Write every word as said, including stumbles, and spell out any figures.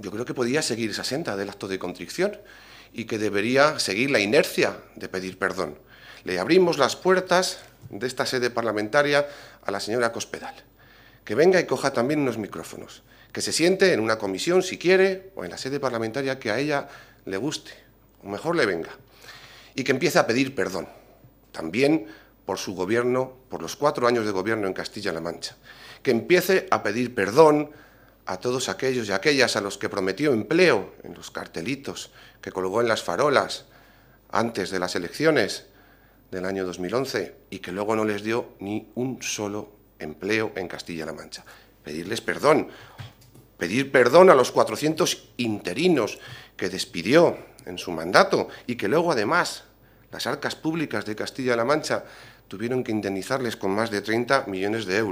yo creo que podía seguir esa senda del acto de contrición y que debería seguir la inercia de pedir perdón. Le abrimos las puertas de esta sede parlamentaria a la señora Cospedal, que venga y coja también unos micrófonos, que se siente en una comisión si quiere o en la sede parlamentaria que a ella le guste, o mejor le venga, y que empiece a pedir perdón, también por su gobierno, por los cuatro años de gobierno en Castilla-La Mancha, que empiece a pedir perdón a todos aquellos y aquellas a los que prometió empleo en los cartelitos que colgó en las farolas antes de las elecciones del año dos mil once y que luego no les dio ni un solo empleo en Castilla-La Mancha. Pedirles perdón, pedir perdón a los cuatrocientos interinos que despidió en su mandato y que luego, además, las arcas públicas de Castilla-La Mancha tuvieron que indemnizarles con más de treinta millones de euros.